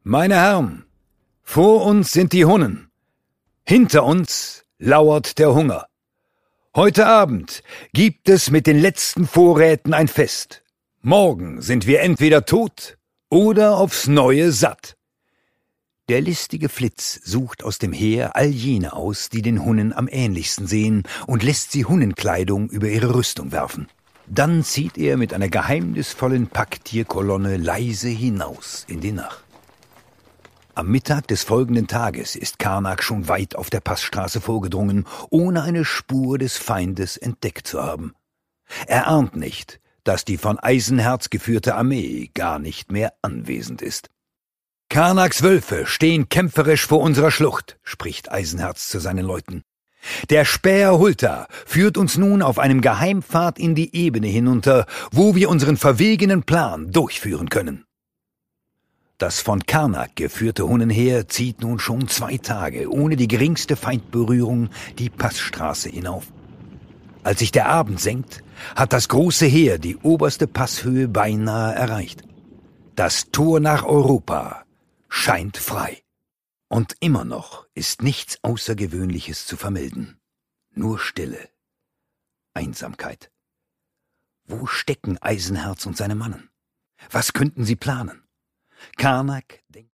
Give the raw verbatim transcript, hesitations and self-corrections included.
Meine Herren, vor uns sind die Hunnen, hinter uns lauert der Hunger. Heute Abend gibt es mit den letzten Vorräten ein Fest. Morgen sind wir entweder tot oder aufs Neue satt. Der listige Flitz sucht aus dem Heer all jene aus, die den Hunnen am ähnlichsten sehen, und lässt sie Hunnenkleidung über ihre Rüstung werfen. Dann zieht er mit einer geheimnisvollen Packtierkolonne leise hinaus in die Nacht. Am Mittag des folgenden Tages ist Karnak schon weit auf der Passstraße vorgedrungen, ohne eine Spur des Feindes entdeckt zu haben. Er ahnt nicht, dass die von Eisenherz geführte Armee gar nicht mehr anwesend ist. »Karnaks Wölfe stehen kämpferisch vor unserer Schlucht«, spricht Eisenherz zu seinen Leuten. »Der Späher Hulta führt uns nun auf einem Geheimpfad in die Ebene hinunter, wo wir unseren verwegenen Plan durchführen können.« Das von Karnak geführte Hunnenheer zieht nun schon zwei Tage ohne die geringste Feindberührung die Passstraße hinauf. Als sich der Abend senkt, hat das große Heer die oberste Passhöhe beinahe erreicht. Das Tor nach Europa scheint frei. Und immer noch ist nichts Außergewöhnliches zu vermelden. Nur Stille, Einsamkeit. Wo stecken Eisenherz und seine Mannen? Was könnten sie planen? Karnak denkt